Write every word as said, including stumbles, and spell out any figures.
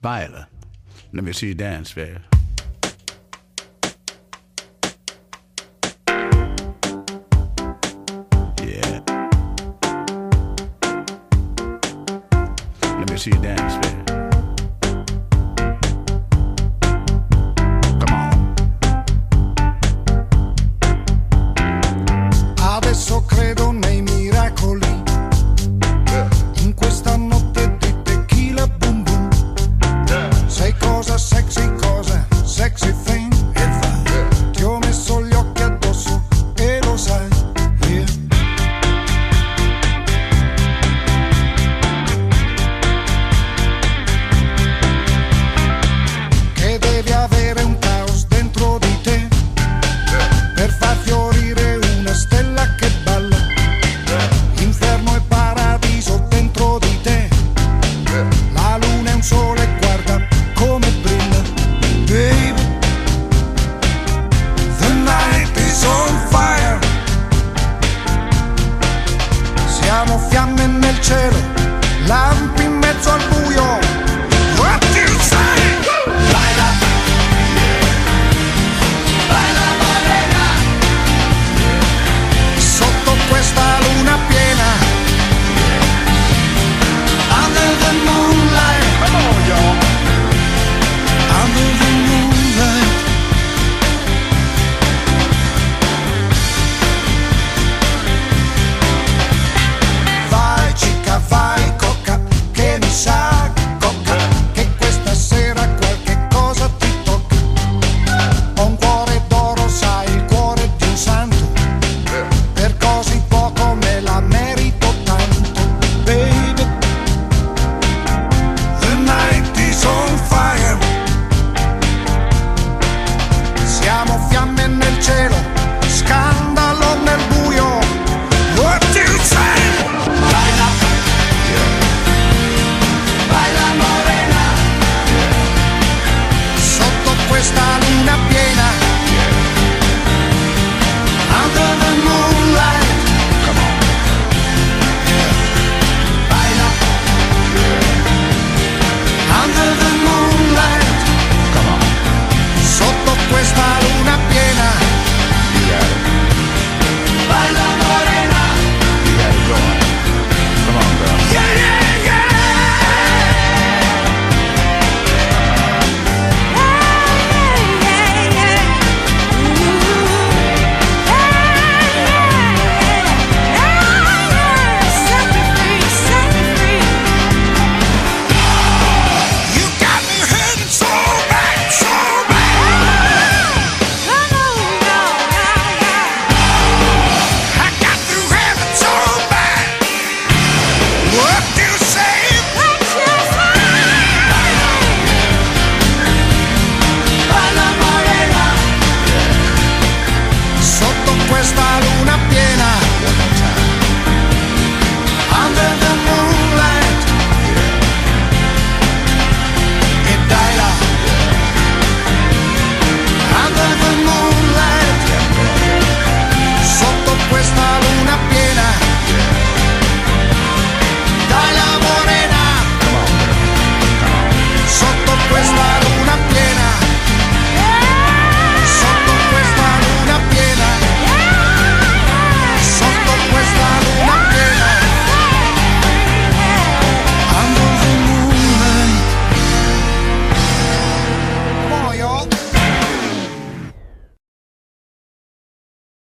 Viola, let me see you dance, fair. Yeah. Let me see you dance, fair. Come on. Adesso credo nei miracoli. In questa notte di tequila boom boom. Sei cosa sexy, cosa sexy thing. E va, ti ho messo gli occhi addosso e lo sai, yeah. Che devi avere un caos dentro di te per far fiorire una stella che balla. Inferno e paradiso dentro di te. La luna è un sole, guarda come brilla, baby. The night is on fire. Siamo fiamme nel cielo, lampi in mezzo al buio.